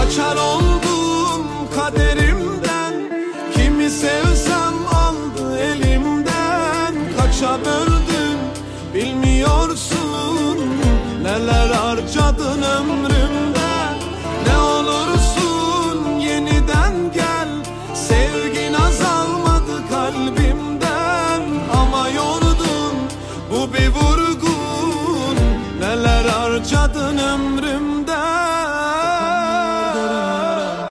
Kaçar oldum kaderimden, kimi sevsem aldı elimden. Kaça böldün bilmiyorsun, neler harcadın ömrü.